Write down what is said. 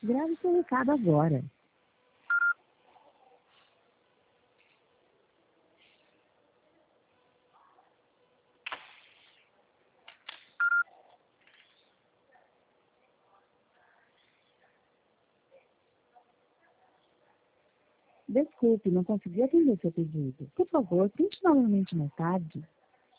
Grave seu recado agora. Desculpe, não consegui atender seu pedido. Por favor, tente novamente mais tarde.